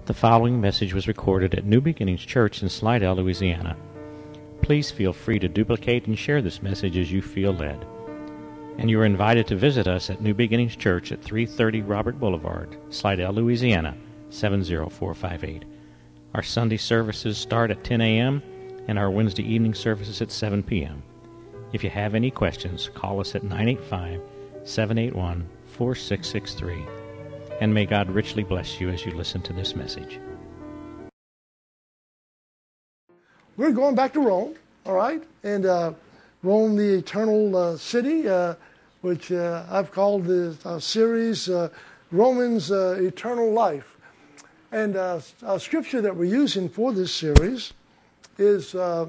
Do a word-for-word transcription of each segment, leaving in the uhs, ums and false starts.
The following message was recorded at New Beginnings Church in Slidell, Louisiana. Please feel free to duplicate and share this message as you feel led. And you are invited to visit us at New Beginnings Church at three thirty Robert Boulevard, Slidell, Louisiana, seven zero four five eight. Our Sunday services start at ten a.m. and our Wednesday evening services at seven p.m. If you have any questions, call us at nine eight five, seven eight one, four six six three. And may God richly bless you as you listen to this message. We're going back to Rome, all right? And uh, Rome, the eternal uh, city, uh, which uh, I've called the uh, series uh, Romans uh, Eternal Life. And uh, a scripture that we're using for this series is, uh,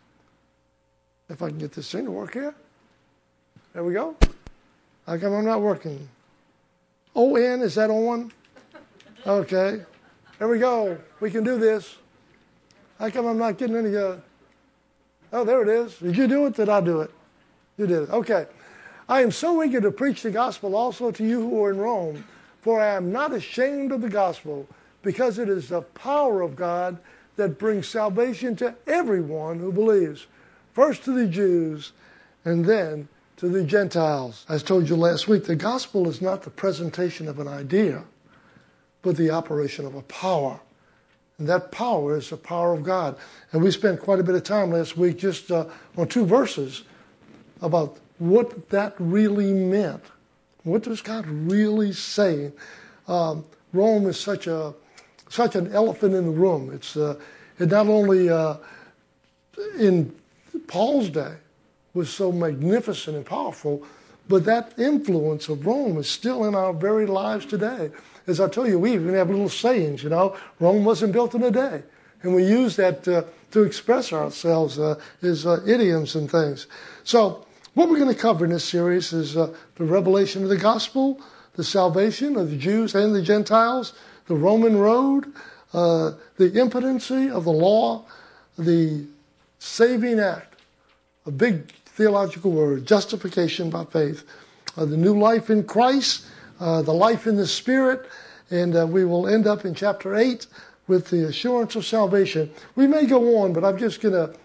if I can get this thing to work here. There we go. How come I'm not working? O N, is that on? Okay. There we go. We can do this. How come I'm not getting any... Uh... Oh, there it is. Did you do it? Did I do it? You did it. Okay. I am so eager to preach the gospel also to you who are in Rome, for I am not ashamed of the gospel, because it is the power of God that brings salvation to everyone who believes, first to the Jews and then to the Gentiles. As I told you last week, the gospel is not the presentation of an idea, but the operation of a power. And that power is the power of God. And we spent quite a bit of time last week just uh, on two verses about what that really meant. What does God really say? Um, Rome is such a such an elephant in the room. It's uh, it not only uh, in Paul's day was so magnificent and powerful, but that influence of Rome is still in our very lives today. As I tell you, we even have little sayings, you know, Rome wasn't built in a day. And we use that uh, to express ourselves uh, as uh, idioms and things. So what we're going to cover in this series is uh, the revelation of the gospel, the salvation of the Jews and the Gentiles, the Roman road, uh, the impotency of the law, the saving act, a big theological word, justification by faith, uh, the new life in Christ, uh, the life in the Spirit, and uh, we will end up in chapter eight with the assurance of salvation. We may go on, but I'm just going to,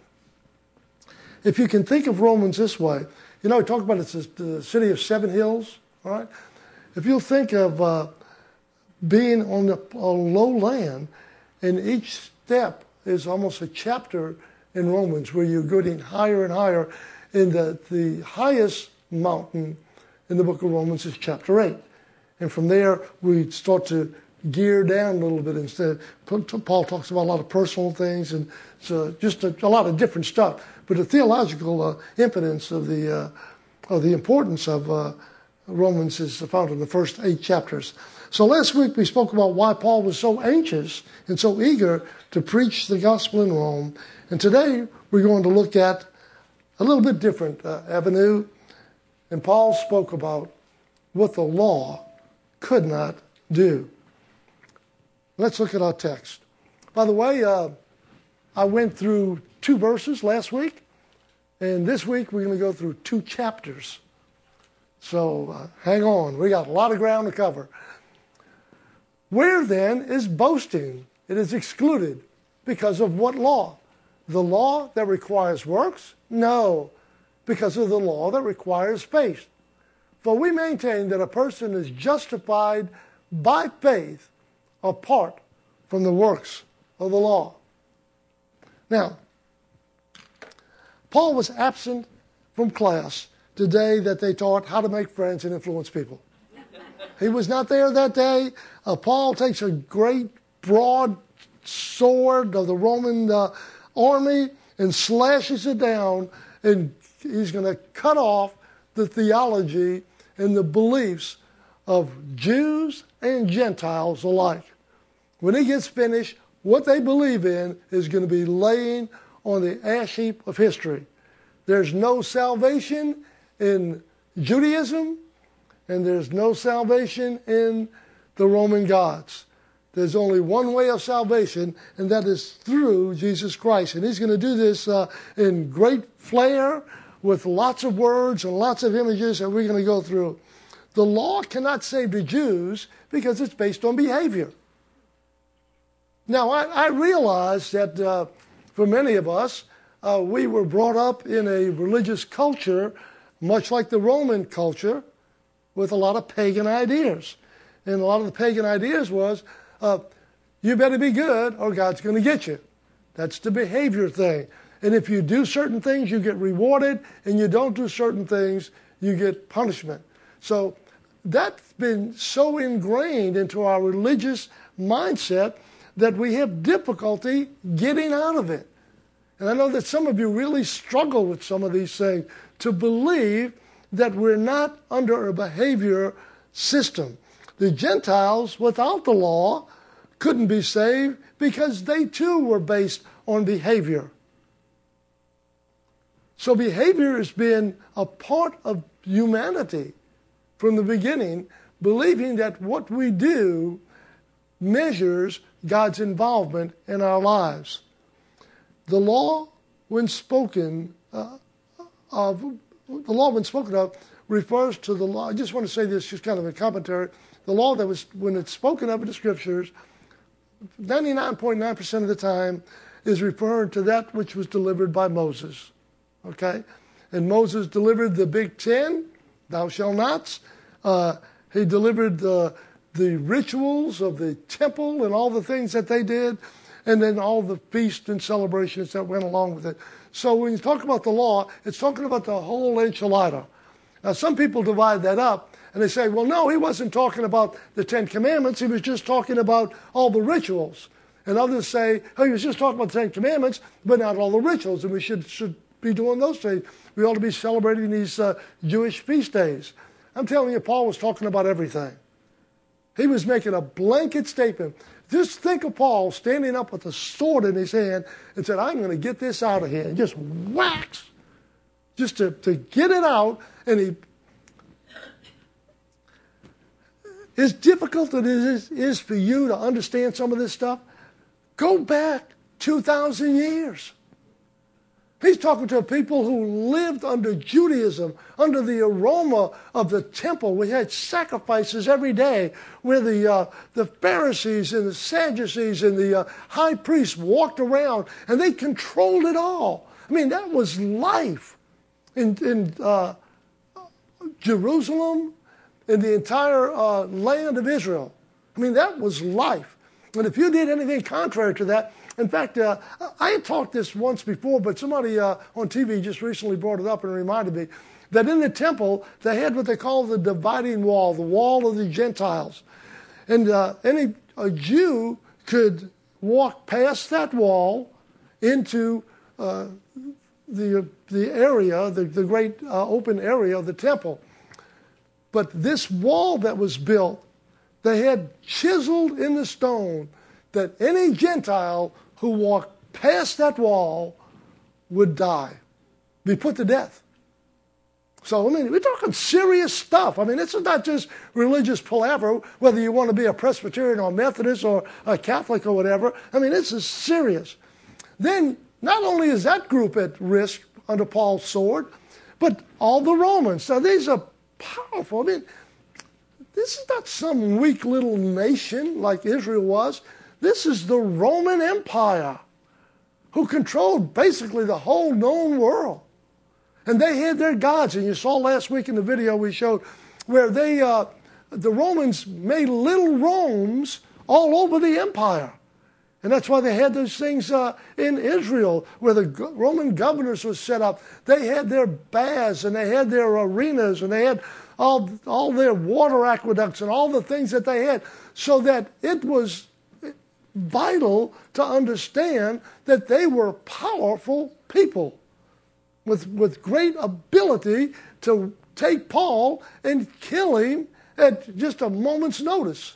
if you can think of Romans this way, you know, we talked about it's the city of seven hills, all right? If you'll think of uh, being on the on low land, and each step is almost a chapter in Romans where you're getting higher and higher. In the, the highest mountain in the book of Romans is chapter eight. And from there, we start to gear down a little bit instead. Paul talks about a lot of personal things and so just a, a lot of different stuff. But the theological uh, impotence of the, uh, of the importance of uh, Romans is found in the first eight chapters. So last week we spoke about why Paul was so anxious and so eager to preach the gospel in Rome. And today we're going to look at a little bit different uh, avenue. And Paul spoke about what the law could not do. Let's look at our text. By the way, uh, I went through two verses last week. And this week we're going to go through two chapters. So uh, hang on. We got a lot of ground to cover. Where then is boasting? It is excluded. Because of what law? The law that requires works? No, because of the law that requires faith. For we maintain that a person is justified by faith apart from the works of the law. Now, Paul was absent from class today that they taught how to make friends and influence people. He was not there that day. Uh, Paul takes a great broad sword of the Roman uh, army and slashes it down, and he's going to cut off the theology and the beliefs of Jews and Gentiles alike. When he gets finished, what they believe in is going to be laying on the ash heap of history. There's no salvation in Judaism, and there's no salvation in the Roman gods. There's only one way of salvation, and that is through Jesus Christ. And he's going to do this uh, in great flair with lots of words and lots of images that we're going to go through. The law cannot save the Jews because it's based on behavior. Now, I, I realize that uh, for many of us, uh, we were brought up in a religious culture, much like the Roman culture, with a lot of pagan ideas. And a lot of the pagan ideas was, uh, you better be good or God's going to get you. That's the behavior thing. And if you do certain things, you get rewarded, and you don't do certain things, you get punishment. So that's been so ingrained into our religious mindset that we have difficulty getting out of it. And I know that some of you really struggle with some of these things, to believe that we're not under a behavior system. The Gentiles, without the law, couldn't be saved because they too were based on behavior. So behavior has been a part of humanity from the beginning, believing that what we do measures God's involvement in our lives. The law, when spoken uh, of, the law when spoken of, refers to the law. I just want to say this, just kind of a commentary. The law that was, when it's spoken of in the Scriptures, ninety-nine point nine percent of the time is referring to that which was delivered by Moses. Okay? And Moses delivered the Big Ten, thou shalt nots. Uh, he delivered the, the rituals of the temple and all the things that they did, and then all the feasts and celebrations that went along with it. So when you talk about the law, it's talking about the whole enchilada. Now, some people divide that up, and they say, well, no, he wasn't talking about the Ten Commandments. He was just talking about all the rituals. And others say, oh, he was just talking about the Ten Commandments, but not all the rituals, and we should, should be doing those things. We ought to be celebrating these uh, Jewish feast days. I'm telling you, Paul was talking about everything. He was making a blanket statement. Just think of Paul standing up with a sword in his hand and said, I'm going to get this out of here. And just whacks, just to, to get it out. And he, as difficult as it is, is for you to understand some of this stuff, go back two thousand years. He's talking to people who lived under Judaism, under the aroma of the temple. We had sacrifices every day where the uh, the Pharisees and the Sadducees and the uh, high priests walked around, and they controlled it all. I mean, that was life in, in uh, Jerusalem, in the entire uh, land of Israel. I mean, that was life. And if you did anything contrary to that, in fact, uh, I had talked this once before, but somebody uh, on T V just recently brought it up and reminded me that in the temple, they had what they call the dividing wall, the wall of the Gentiles. And uh, any a Jew could walk past that wall into uh, the, the area, the, the great uh, open area of the temple. But this wall that was built, they had chiseled in the stone that any Gentile who walked past that wall would die, be put to death. So, I mean, we're talking serious stuff. I mean, this is not just religious palaver, whether you want to be a Presbyterian or Methodist or a Catholic or whatever. I mean, this is serious. Then, not only is that group at risk under Paul's sword, but all the Romans. Now, these are powerful. I mean, this is not some weak little nation like Israel was. This is the Roman Empire, who controlled basically the whole known world. And they had their gods. And you saw last week in the video we showed where they, uh, the Romans made little Romes all over the empire. And that's why they had those things uh, in Israel where the Roman governors were set up. They had their baths and they had their arenas and they had all, all their water aqueducts and all the things that they had, so that it was vital to understand that they were powerful people with, with great ability to take Paul and kill him at just a moment's notice.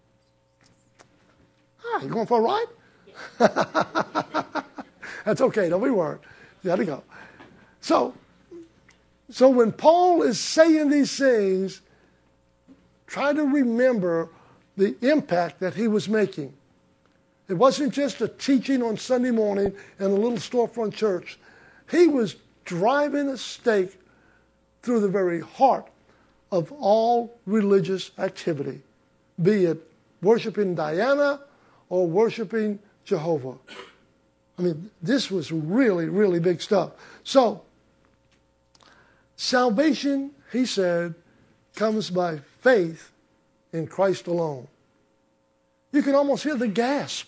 Ah, you going for a ride? That's okay, don't be worried. You got to go. So, so when Paul is saying these things, try to remember the impact that he was making. It wasn't just a teaching on Sunday morning in a little storefront church. He was driving a stake through the very heart of all religious activity, be it worshiping Diana or worshiping Jehovah. I mean, this was really, really big stuff. So, salvation, he said, comes by faith in Christ alone. You can almost hear the gasp.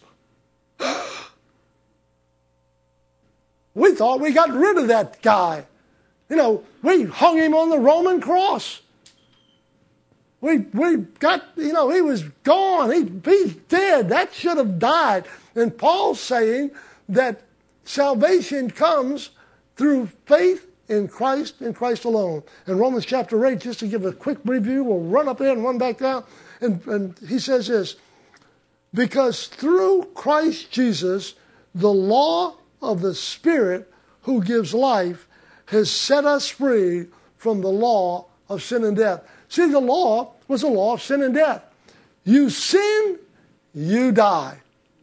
We thought we got rid of that guy. You know, we hung him on the Roman cross. We we got, you know, he was gone. He, he's dead. That should have died. And Paul's saying that salvation comes through faith in Christ and Christ alone. In Romans chapter eight, just to give a quick review, we'll run up there and run back down. And, and he says this, because through Christ Jesus, the law of the Spirit who gives life has set us free from the law of sin and death. See, the law was a law of sin and death. You sin, you die.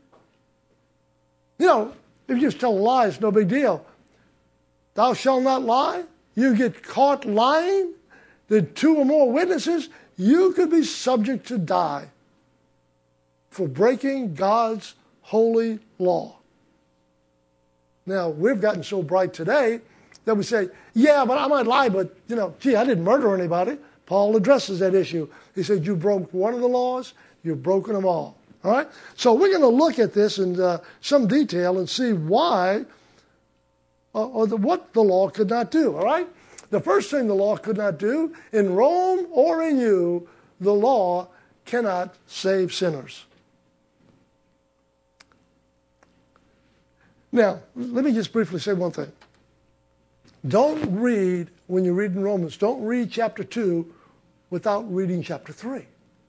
You know, if you just tell lies, no big deal. Thou shalt not lie. You get caught lying, the two or more witnesses, you could be subject to die for breaking God's holy law. Now, we've gotten so bright today that we say, yeah, but I might lie, but, you know, gee, I didn't murder anybody. Paul addresses that issue. He said, you broke one of the laws, you've broken them all. All right? So we're going to look at this in uh, some detail and see why uh, or the, what the law could not do. All right? The first thing the law could not do, in Rome or in you, the law cannot save sinners. Now, let me just briefly say one thing. Don't read, when you read in Romans, don't read chapter two without reading chapter three.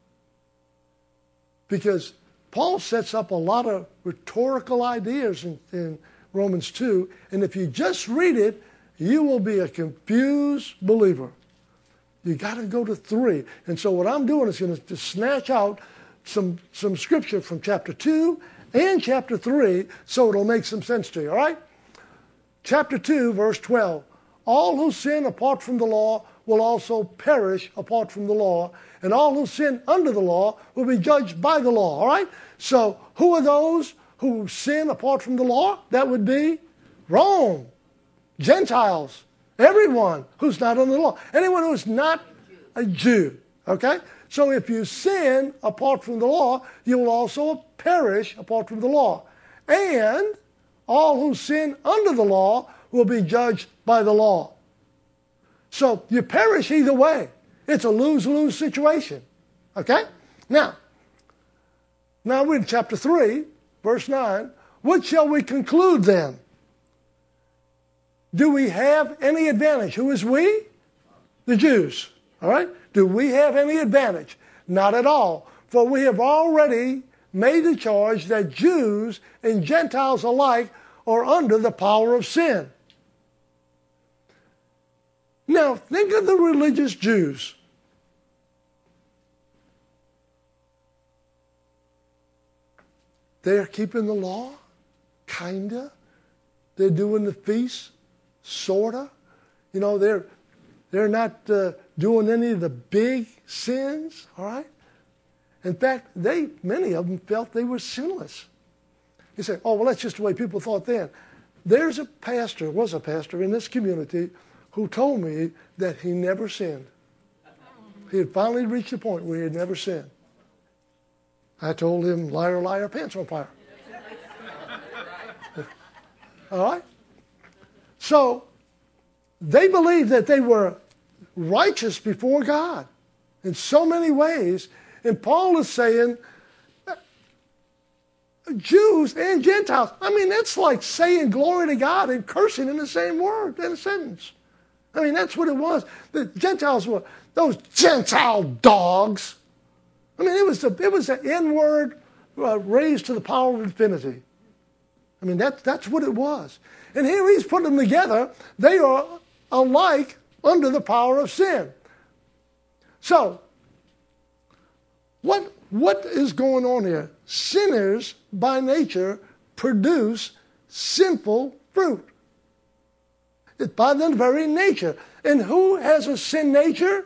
Because Paul sets up a lot of rhetorical ideas in, in Romans two, and if you just read it, you will be a confused believer. You got to go to three. And so what I'm doing is going to snatch out some, some scripture from chapter two and chapter three so it'll make some sense to you, all right? Chapter two, verse twelve. All who sin apart from the law will also perish apart from the law, and all who sin under the law will be judged by the law, all right? So who are those who sin apart from the law? That would be Rome, Gentiles, everyone who's not under the law, anyone who's not a Jew, okay? So if you sin apart from the law, you will also perish apart from the law. And all who sin under the law will be judged by the law. So you perish either way. It's a lose-lose situation. Okay? Now, now we're in chapter three, verse nine. What shall we conclude then? Do we have any advantage? Who is we? The Jews. All right? Do we have any advantage? Not at all. For we have already made the charge that Jews and Gentiles alike are under the power of sin. Now, think of the religious Jews. They're keeping the law, kinda. They're doing the feasts, sorta. You know, they're they're not uh, doing any of the big sins, all right? In fact, they many of them felt they were sinless. You say, oh, well, that's just the way people thought then. There's a pastor, was a pastor in this community who told me that he never sinned. He had finally reached the point where he had never sinned. I told him, liar, liar, pants on fire. All right? So, they believed that they were righteous before God in so many ways. And Paul is saying, Jews and Gentiles. I mean, that's like saying glory to God and cursing in the same word, in a sentence. I mean, that's what it was. The Gentiles were those Gentile dogs. I mean, it was a, it was an N-word uh, raised to the power of infinity. I mean, that, that's what it was. And here he's putting them together. They are alike under the power of sin. So, what what is going on here? Sinners, by nature, produce sinful fruit. It's by their very nature. And who has a sin nature?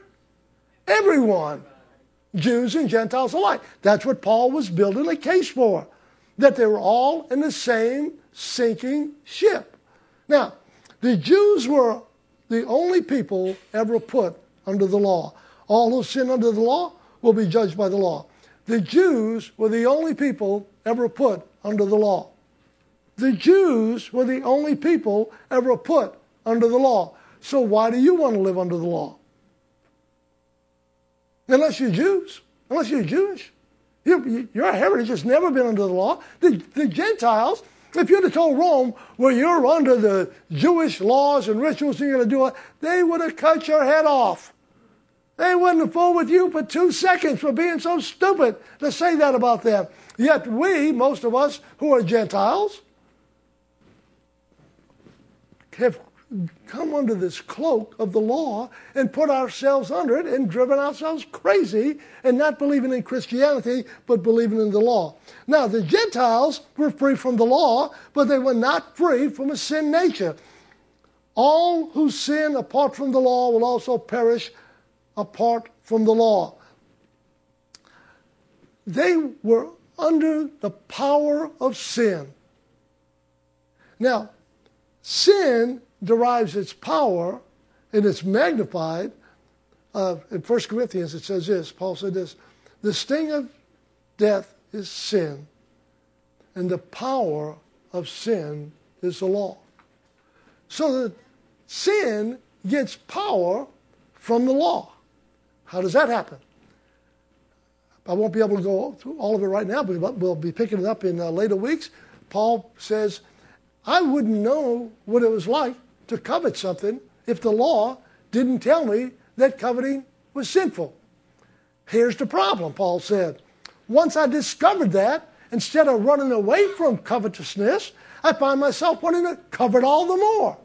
Everyone. Jews and Gentiles alike. That's what Paul was building a case for. that they were all in the same sinking ship. Now, the Jews were the only people ever put under the law. All who sin under the law will be judged by the law. The Jews were the only people ever put under the law. The Jews were the only people ever put under the law. So why do you want to live under the law? Unless you're Jews, unless you're Jewish. Your, your heritage has never been under the law. The, the Gentiles, if you'd have told Rome, well, you're under the Jewish laws and rituals and you're going to do it, they would have cut your head off. They wouldn't have fooled with you for two seconds for being so stupid to say that about them. Yet we, most of us who are Gentiles, have come under this cloak of the law and put ourselves under it and driven ourselves crazy and not believing in Christianity but believing in the law. Now, the Gentiles were free from the law, but they were not free from a sin nature. All who sin apart from the law will also perish apart from the law. They were under the power of sin. Now, sin derives its power and it's magnified. Uh, in First Corinthians it says this, Paul said this, the sting of death is sin, and the power of sin is the law. So that sin gets power from the law. How does that happen? I won't be able to go through all of it right now, but we'll be picking it up in uh, later weeks. Paul says, I wouldn't know what it was like to covet something if the law didn't tell me that coveting was sinful. Here's the problem, Paul said. Once I discovered that, instead of running away from covetousness, I find myself wanting to covet all the more.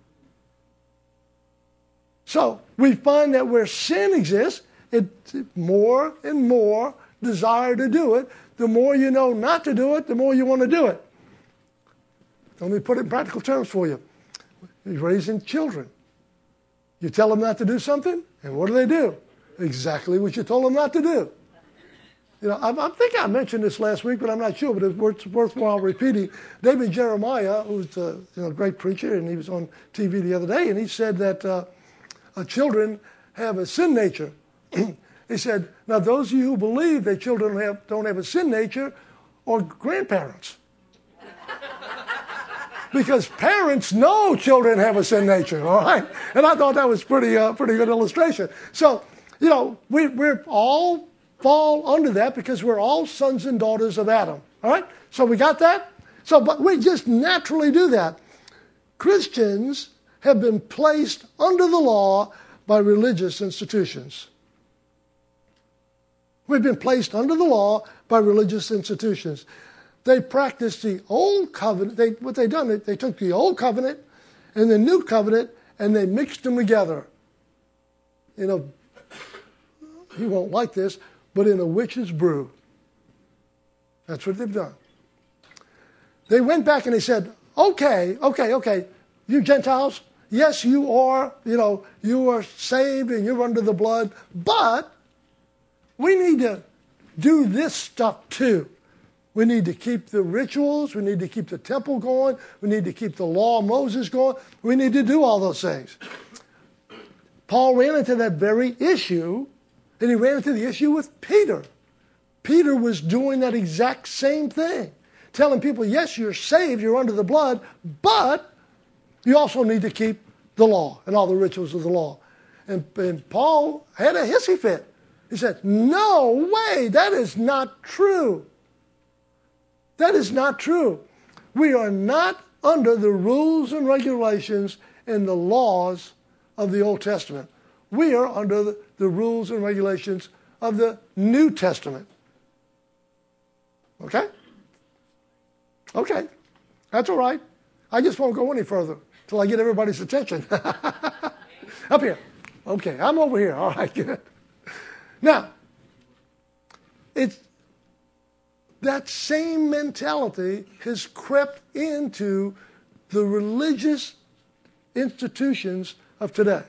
So we find that where sin exists, it's more and more desire to do it. The more you know not to do it, the more you want to do it. Let me put it in practical terms for you. You're raising children. You tell them not to do something, and what do they do? Exactly what you told them not to do. You know, I, I think I mentioned this last week, but I'm not sure, but it's worth, worthwhile repeating. David Jeremiah, who's a you know, great preacher, and he was on T V the other day, and he said that uh, uh, children have a sin nature. He said, now those of you who believe that children have, don't have a sin nature are grandparents. Because parents know children have a sin nature, all right? And I thought that was pretty uh, pretty good illustration. So, you know, we we all fall under that because we're all sons and daughters of Adam, all right? So we got that? So, but we just naturally do that. Christians have been placed under the law by religious institutions. We've been placed under the law by religious institutions. They practiced the old covenant. They, what they done, they, they took the old covenant and the new covenant and they mixed them together. You know, you won't like this, but in a witch's brew. That's what they've done. They went back and they said, okay, okay, okay, you Gentiles, yes, you are, you know, you are saved and you're under the blood, but we need to do this stuff too. We need to keep the rituals. We need to keep the temple going. We need to keep the law of Moses going. We need to do all those things. Paul ran into that very issue, and he ran into the issue with Peter. Peter was doing that exact same thing, telling people, yes, you're saved, you're under the blood, but you also need to keep the law and all the rituals of the law. And, and Paul had a hissy fit. He said, no way, that is not true. That is not true. We are not under the rules and regulations and the laws of the Old Testament. We are under the, the rules and regulations of the New Testament. Okay? Okay. That's all right. I just won't go any further until I get everybody's attention. Up here. Okay, I'm over here. All right, good. Now, it's that same mentality has crept into the religious institutions of today,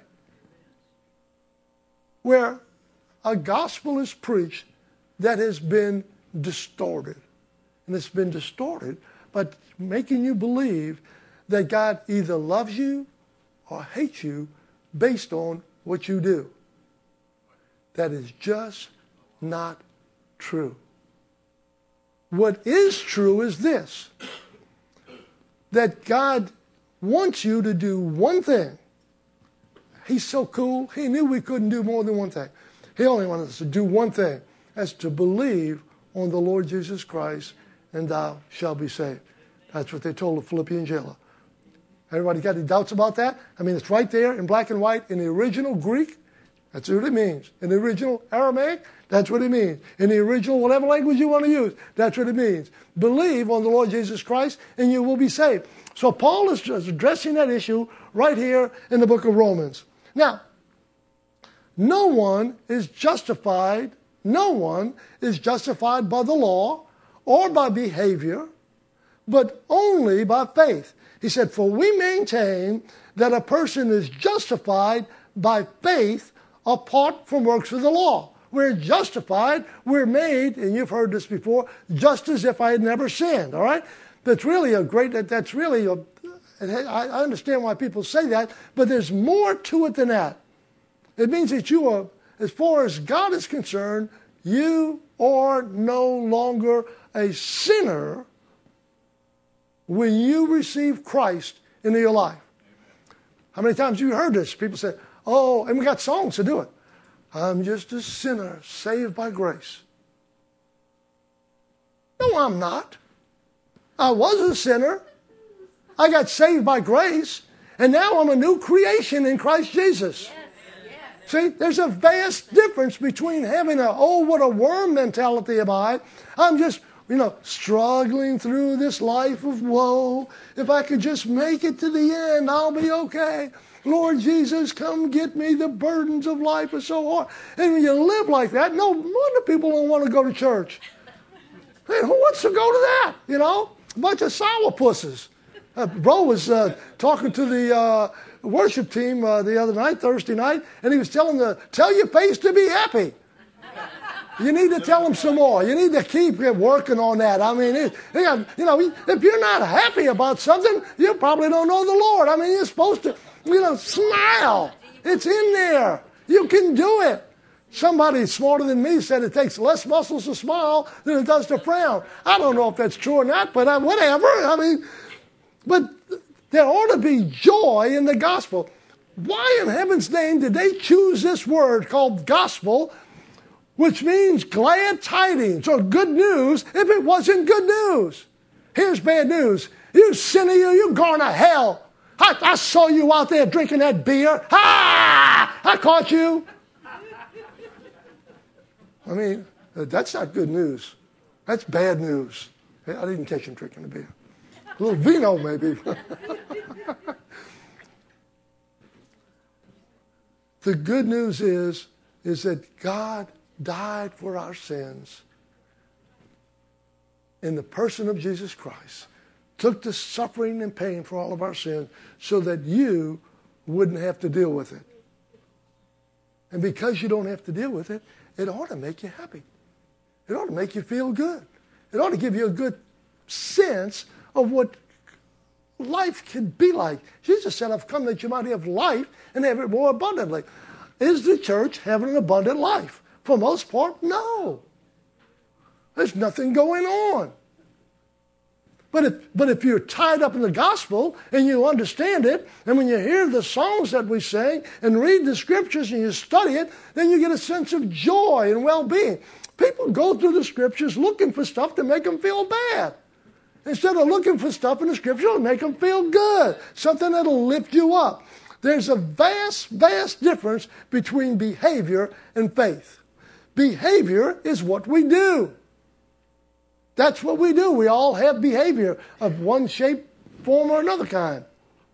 where a gospel is preached that has been distorted. and it's been distorted by making you believe that God either loves you or hates you based on what you do. That is just not true. What is true is this, that God wants you to do one thing. He's so cool, he knew we couldn't do more than one thing. He only wanted us to do one thing, that's to believe on the Lord Jesus Christ, and thou shalt be saved. That's what they told the Philippian jailer. Everybody got any doubts about that? I mean, it's right there in black and white in the original Greek. That's what it means. In the original Aramaic, that's what it means. In the original, whatever language you want to use, that's what it means. Believe on the Lord Jesus Christ and you will be saved. So Paul is just addressing that issue right here in the book of Romans. Now, no one is justified, no one is justified by the law or by behavior, but only by faith. He said, for we maintain that a person is justified by faith apart from works of the law. We're justified, we're made, and you've heard this before, just as if I had never sinned, all right? That's really a great, that's really a, I understand why people say that, but there's more to it than that. It means that you are, as far as God is concerned, you are no longer a sinner when you receive Christ into your life. How many times have you heard this? People say, oh, and we got songs to do it. I'm just a sinner saved by grace. No, I'm not. I was a sinner. I got saved by grace. And now I'm a new creation in Christ Jesus. Yes. Yes. See, there's a vast difference between having a, oh, what a worm mentality am I. I'm just, you know, struggling through this life of woe. If I could just make it to the end, I'll be okay. Lord Jesus, come get me. The burdens of life are so hard. And when you live like that, no wonder people don't want to go to church. Hey, who wants to go to that? You know, a bunch of sourpusses. Uh, bro was uh, talking to the uh, worship team uh, the other night, Thursday night, and he was telling them, tell your face to be happy. You need to tell them some more. You need to keep working on that. I mean, it, you know, if you're not happy about something, you probably don't know the Lord. I mean, you're supposed to, you know, smile. It's in there. You can do it. Somebody smarter than me said it takes less muscles to smile than it does to frown. I don't know if that's true or not, but whatever. I mean, but there ought to be joy in the gospel. Why in heaven's name did they choose this word called gospel, which means glad tidings or good news, if it wasn't good news? Here's bad news. You sinner, you, you're going to hell. I, I saw you out there drinking that beer. Ah! I caught you. I mean, that's not good news. That's bad news. I didn't catch him drinking the beer. A little vino, maybe. The good news is, is that God died for our sins in the person of Jesus Christ, took the suffering and pain for all of our sins so that you wouldn't have to deal with it. And because you don't have to deal with it, it ought to make you happy. It ought to make you feel good. It ought to give you a good sense of what life can be like. Jesus said, I've come that you might have life and have it more abundantly. Is the church having an abundant life? For the most part, no. There's nothing going on. But if, but if you're tied up in the gospel and you understand it, and when you hear the songs that we sing and read the scriptures and you study it, then you get a sense of joy and well-being. People go through the scriptures looking for stuff to make them feel bad, instead of looking for stuff in the scripture to make them feel good, something that'll lift you up. There's a vast, vast difference between behavior and faith. Behavior is what we do. That's what we do. We all have behavior of one shape, form, or another kind.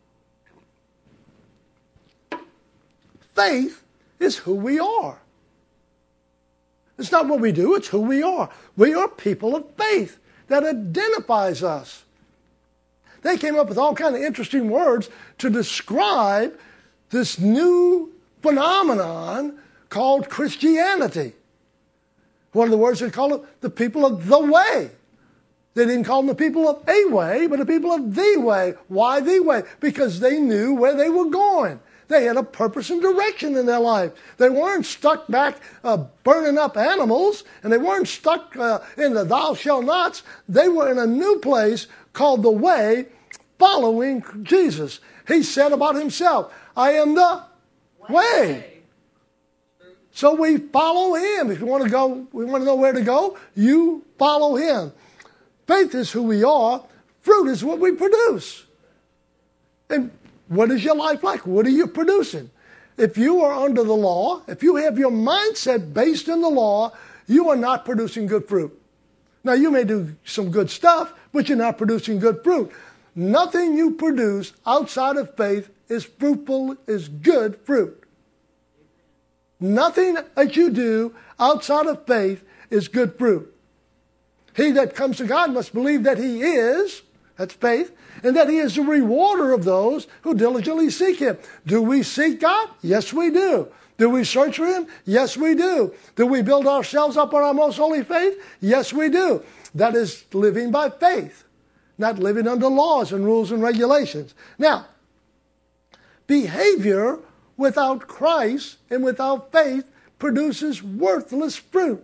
Faith is who we are. It's not what we do, it's who we are. We are people of faith. That identifies us. They came up with all kinds of interesting words to describe this new phenomenon called Christianity. One of the words they call it, the people of the way. They didn't call them the people of a way, but the people of the way. Why the way? Because they knew where they were going. They had a purpose and direction in their life. They weren't stuck back uh, burning up animals, and they weren't stuck uh, in the thou shalt nots. They were in a new place called the way, following Jesus. He said about himself, I am the way. way. So we follow him. If you want to go, we want to know where to go, you follow him. Faith is who we are. Fruit is what we produce. And what is your life like? What are you producing? If you are under the law, if you have your mindset based in the law, you are not producing good fruit. Now, you may do some good stuff, but you're not producing good fruit. Nothing you produce outside of faith is fruitful, is good fruit. Nothing that you do outside of faith is good fruit. He that comes to God must believe that he is, that's faith, and that he is the rewarder of those who diligently seek him. Do we seek God? Yes, we do. Do we search for him? Yes, we do. Do we build ourselves up on our most holy faith? Yes, we do. That is living by faith, not living under laws and rules and regulations. Now, behavior without Christ and without faith produces worthless fruit.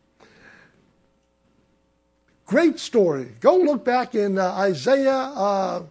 Great story. Go look back in uh, Isaiah, uh,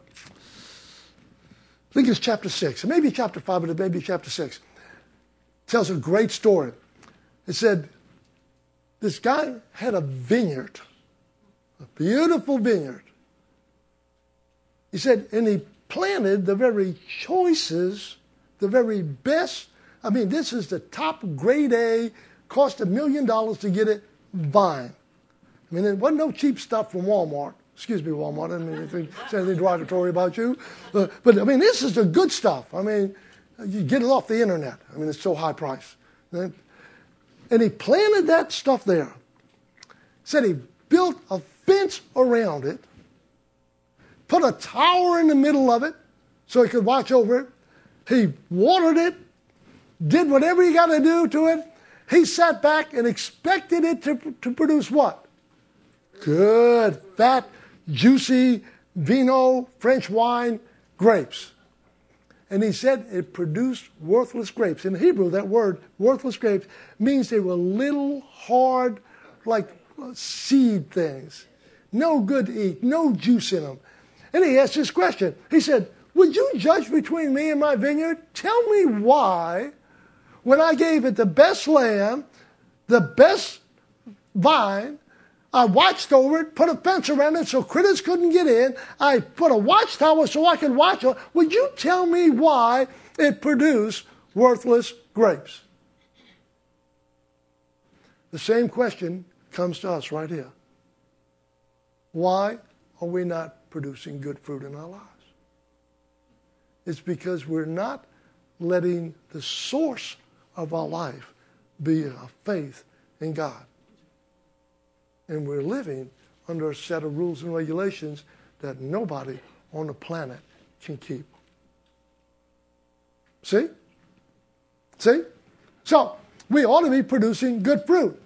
I think it's chapter six. Maybe chapter five, but it may be chapter six. It tells a great story. It said, this guy had a vineyard, a beautiful vineyard. He said, and he planted the very choicest, the very best. I mean, this is the top grade A, cost a million dollars to get it, vine. I mean, there wasn't no cheap stuff from Walmart. Excuse me, Walmart. I didn't mean to say anything derogatory about you. Uh, but, I mean, this is the good stuff. I mean, you get it off the internet. I mean, it's so high price. And he planted that stuff there. Said he built a fence around it, put a tower in the middle of it so he could watch over it. He watered it, did whatever he got to do to it. He sat back and expected it to, to produce what? Good, fat, juicy, vino, French wine, grapes. And he said it produced worthless grapes. In Hebrew, that word, worthless grapes, means they were little, hard, like seed things. No good to eat, no juice in them. And he asked this question. He said, would you judge between me and my vineyard? Tell me why, when I gave it the best land, the best vine, I watched over it, put a fence around it so critters couldn't get in. I put a watchtower so I could watch it. Would you tell me why it produced worthless grapes? The same question comes to us right here. Why are we not producing good fruit in our lives? It's because we're not letting the source of our life be our faith in God. And we're living under a set of rules and regulations that nobody on the planet can keep. See? See? So, we ought to be producing good fruit.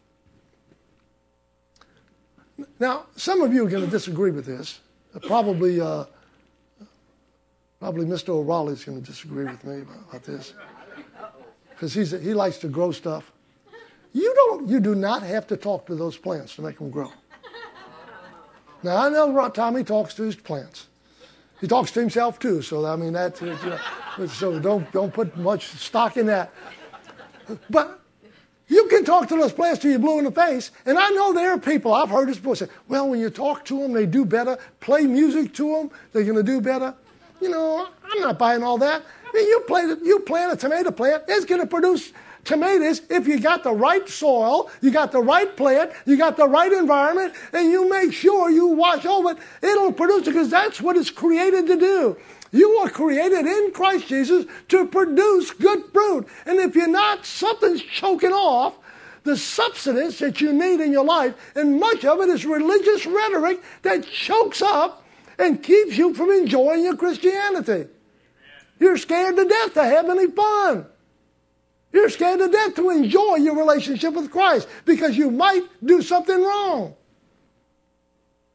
Now, some of you are going to disagree with this. Probably, uh, probably Mister O'Reilly is going to disagree with me about this. Because he's he likes to grow stuff. You don't. You do not have to talk to those plants to make them grow. Now I know Tommy talks to his plants. He talks to himself too. So I mean that. You know, so don't don't put much stock in that. But you can talk to those plants till you're blue in the face. And I know there are people. I've heard this before say, "Well, when you talk to them, they do better. Play music to them, they're going to do better." You know, I'm not buying all that. You plant you plant a tomato plant, it's going to produce tomatoes if you got the right soil, you got the right plant, you got the right environment, and you make sure you watch over it, it'll produce it because that's what it's created to do. You are created in Christ Jesus to produce good fruit. And if you're not, something's choking off the substance that you need in your life. And much of it is religious rhetoric that chokes up and keeps you from enjoying your Christianity. You're scared to death to have any fun. You're scared to death to enjoy your relationship with Christ because you might do something wrong.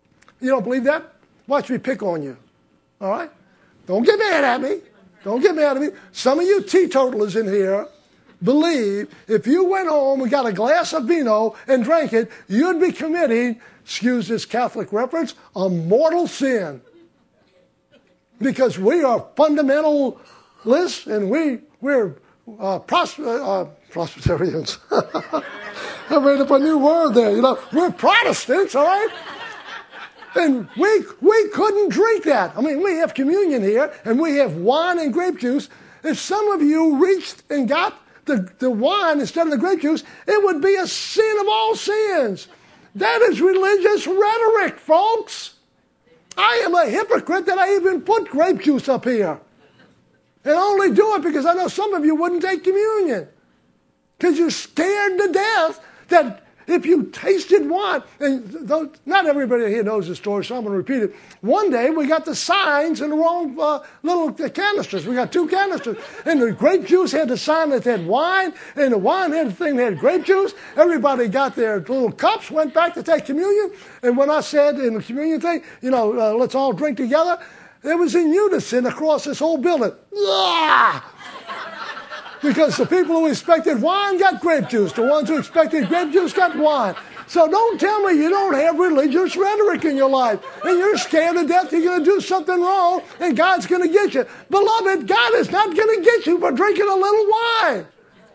You don't believe that? Watch me pick on you. All right? Don't get mad at me. Don't get mad at me. Some of you teetotalers in here believe if you went home and got a glass of vino and drank it, you'd be committing, excuse this Catholic reference, a mortal sin. Because we are fundamentalists and we, we're uh, pros- uh, Presbyterians. I made up a new word there. You know, we're Protestants, all right? And we we couldn't drink that. I mean, we have communion here, and we have wine and grape juice. If some of you reached and got the, the wine instead of the grape juice, it would be a sin of all sins. That is religious rhetoric, folks. I am a hypocrite that I even put grape juice up here. And I only do it because I know some of you wouldn't take communion. Because you're scared to death that if you tasted wine, and those, not everybody here knows the story, so I'm going to repeat it. One day we got the signs in the wrong uh, little canisters. We got two canisters. And the grape juice had the sign that had wine, and the wine had the thing that had grape juice. Everybody got their little cups, went back to take communion. And when I said in the communion thing, you know, uh, let's all drink together, it was in unison across this whole building. Ah! Because the people who expected wine got grape juice. The ones who expected grape juice got wine. So don't tell me you don't have religious rhetoric in your life. And you're scared to death you're going to do something wrong and God's going to get you. Beloved, God is not going to get you for drinking a little wine.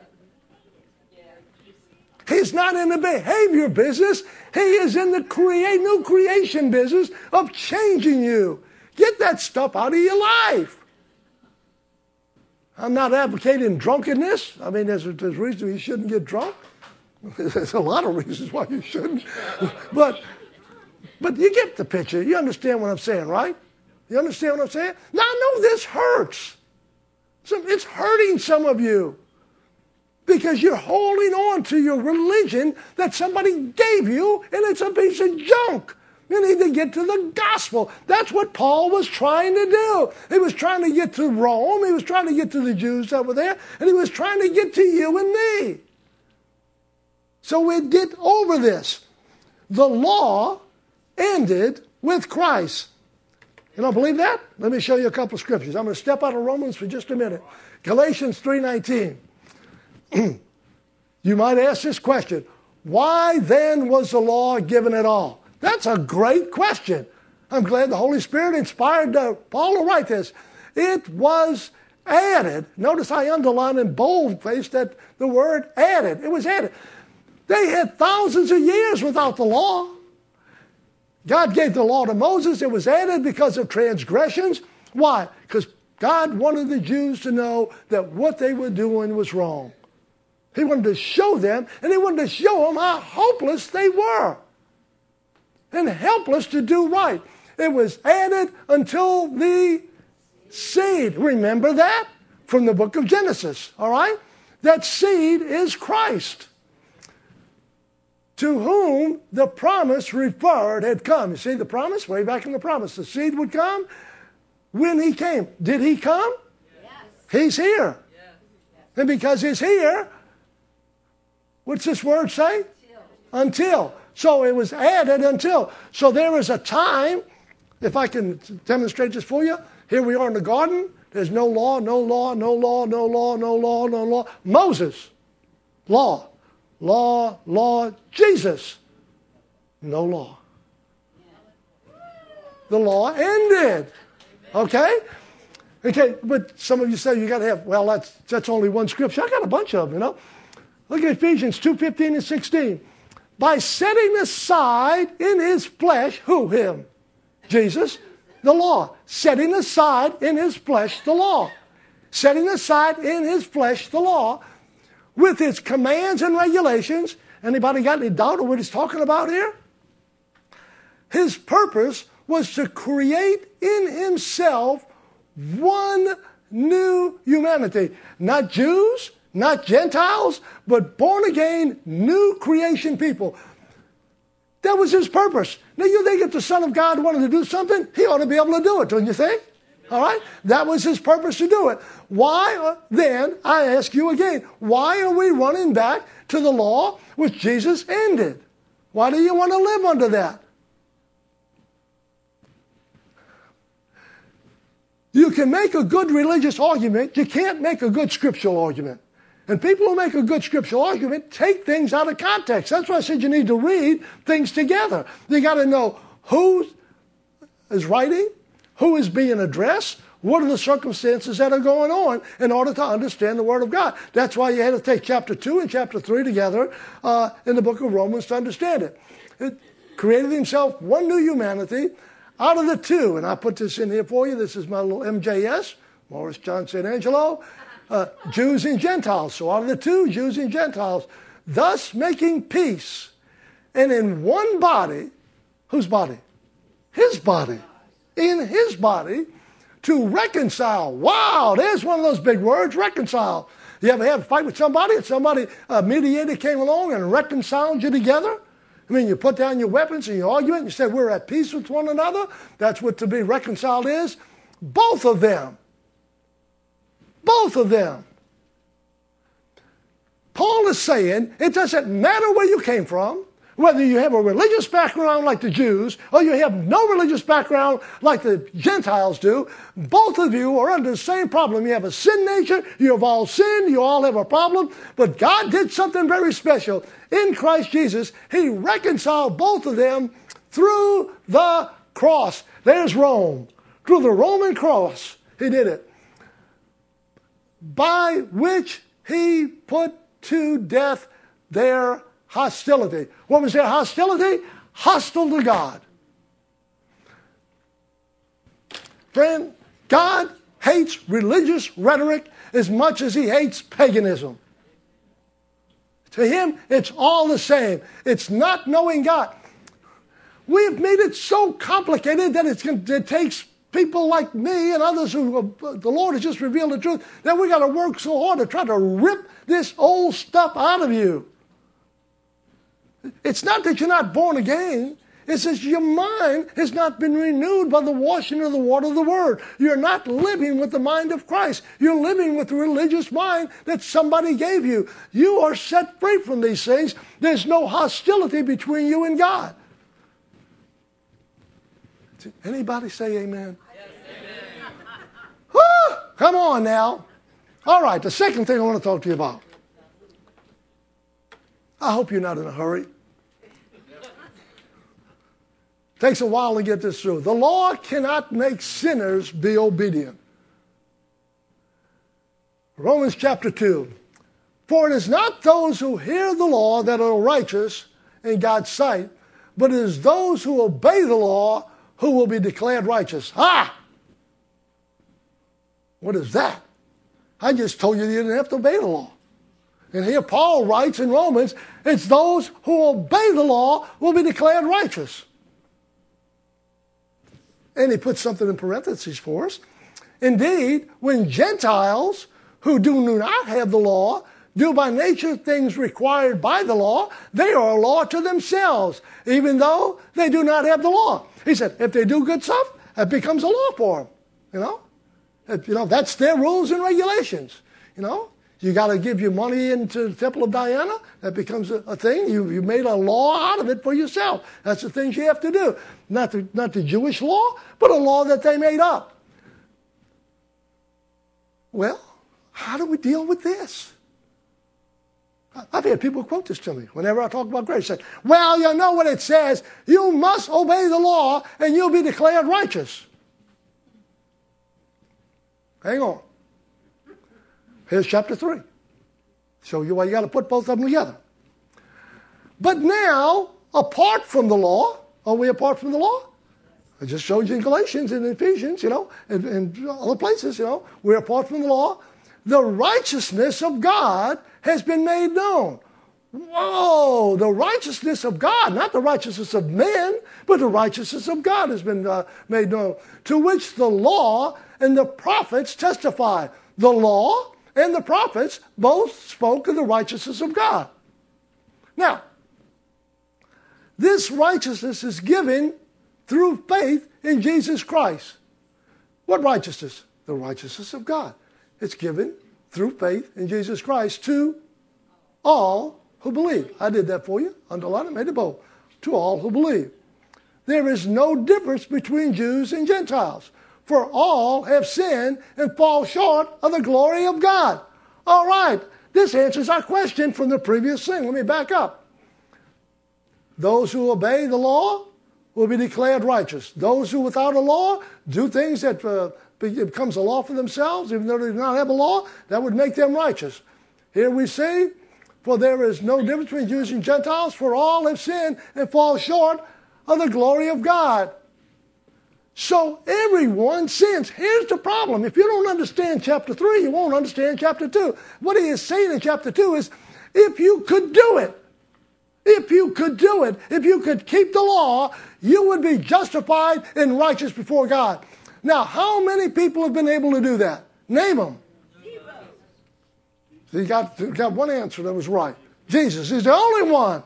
He's not in the behavior business. He is in the create, new creation business of changing you. Get that stuff out of your life. I'm not advocating drunkenness. I mean, there's, there's reasons you shouldn't get drunk. There's a lot of reasons why you shouldn't. But, but you get the picture. You understand what I'm saying, right? You understand what I'm saying? Now, I know this hurts. It's hurting some of you. Because you're holding on to your religion that somebody gave you, and it's a piece of junk. You need to get to the gospel. That's what Paul was trying to do. He was trying to get to Rome. He was trying to get to the Jews that were there. And he was trying to get to you and me. So we get over this. The law ended with Christ. You don't believe that? Let me show you a couple of scriptures. I'm going to step out of Romans for just a minute. Galatians three nineteen. You might ask this question. Why then was the law given at all? That's a great question. I'm glad the Holy Spirit inspired uh, Paul to write this. It was added. Notice I underlined in boldface that the word added. It was added. They had thousands of years without the law. God gave the law to Moses. It was added because of transgressions. Why? Because God wanted the Jews to know that what they were doing was wrong. He wanted to show them, and he wanted to show them how hopeless they were. And helpless to do right. It was added until the seed. Remember that? From the book of Genesis. All right? That seed is Christ. To whom the promise referred had come. You see the promise? Way back in the promise. The seed would come when he came. Did he come? Yes. He's here. Yes. And because he's here, what's this word say? Until. Until. So it was added until. So there was a time, if I can demonstrate this for you. Here we are in the garden. There's no law, no law, no law, no law, no law, no law. Moses, law. Law, law, Jesus, no law. The law ended. Okay? Okay, but some of you say you got to have, well, that's, that's only one scripture. I got a bunch of them, you know. Look at Ephesians two fifteen and sixteen. By setting aside in his flesh, who? Him. Jesus. The law. Setting aside in his flesh the law. Setting aside in his flesh the law with its commands and regulations. Anybody got any doubt of what he's talking about here? His purpose was to create in himself one new humanity. Not Jews, not Gentiles, but born-again, new creation people. That was his purpose. Now, you think if the Son of God wanted to do something, he ought to be able to do it, don't you think? All right? That was his purpose to do it. Why, then, I ask you again, why are we running back to the law which Jesus ended? Why do you want to live under that? You can make a good religious argument. You can't make a good scriptural argument. And people who make a good scriptural argument take things out of context. That's why I said you need to read things together. You got to know who is writing, who is being addressed, what are the circumstances that are going on in order to understand the Word of God. That's why you had to take chapter two and chapter three together uh, in the book of Romans to understand it. It created himself one new humanity out of the two. And I put this in here for you. This is my little M J S, Morris John Saint Angelo, uh, Jews and Gentiles. So out of the two, Jews and Gentiles, thus making peace. And in one body, whose body? His body. In his body, to reconcile. Wow, there's one of those big words, reconcile. You ever have a fight with somebody and somebody, a mediator came along and reconciled you together? I mean, you put down your weapons and you argue it and you say, we're at peace with one another. That's what to be reconciled is. Both of them. Both of them. Paul is saying it doesn't matter where you came from, whether you have a religious background like the Jews or you have no religious background like the Gentiles do, both of you are under the same problem. You have a sin nature, you have all sinned, you all have a problem, but God did something very special. In Christ Jesus, He reconciled both of them through the cross. There's Rome. Through the Roman cross, He did it. By which He put to death their hostility. What was their hostility? Hostile to God. Friend, God hates religious rhetoric as much as He hates paganism. To Him, it's all the same. It's not knowing God. We have made it so complicated that it's, it takes people like me and others who the Lord has just revealed the truth that we got to work so hard to try to rip this old stuff out of you. It's not that you're not born again. It's that your mind has not been renewed by the washing of the water of the Word. You're not living with the mind of Christ. You're living with the religious mind that somebody gave you. You are set free from these things. There's no hostility between you and God. Anybody say amen? Yes, amen. Woo! Come on now. All right, the second thing I want to talk to you about. I hope you're not in a hurry. Takes a while to get this through. The law cannot make sinners be obedient. Romans chapter two. For it is not those who hear the law that are righteous in God's sight, but it is those who obey the law who will be declared righteous. Ah! What is that? I just told you you didn't have to obey the law. And here Paul writes in Romans, it's those who obey the law will be declared righteous. And he puts something in parentheses for us. Indeed, when Gentiles who do not have the law do by nature things required by the law, they are a law to themselves, even though they do not have the law. He said, if they do good stuff, it becomes a law for them. You know, if, you know that's their rules and regulations. You know, you got to give your money into the Temple of Diana. That becomes a, a thing. You you made a law out of it for yourself. That's the things you have to do. Not the not the Jewish law, but a law that they made up. Well, how do we deal with this? I've had people quote this to me whenever I talk about grace. Say, well, you know what it says. You must obey the law and you'll be declared righteous. Hang on. Here's chapter three. Show you why you got to put both of them together. But now, apart from the law, are we apart from the law? I just showed you in Galatians and Ephesians, you know, and, and other places, you know, we're apart from the law. The righteousness of God has been made known. Whoa, the righteousness of God, not the righteousness of men, but the righteousness of God has been uh, made known, to which the law and the prophets testify. The law and the prophets both spoke of the righteousness of God. Now, this righteousness is given through faith in Jesus Christ. What righteousness? The righteousness of God. It's given through faith in Jesus Christ to all who believe. I did that for you. Underline it, made it bold. To all who believe. There is no difference between Jews and Gentiles. For all have sinned and fall short of the glory of God. All right, this answers our question from the previous thing. Let me back up. Those who obey the law will be declared righteous. Those who without a law do things that uh, becomes a law for themselves, even though they do not have a law, that would make them righteous. Here we see, for there is no difference between Jews and Gentiles, for all have sinned and fall short of the glory of God. So everyone sins. Here's the problem. If you don't understand chapter three, you won't understand chapter two. What he is saying in chapter two is, if you could do it, if you could do it, if you could keep the law, you would be justified and righteous before God. Now, how many people have been able to do that? Name them. So you got, you got one answer that was right. Jesus is the only one.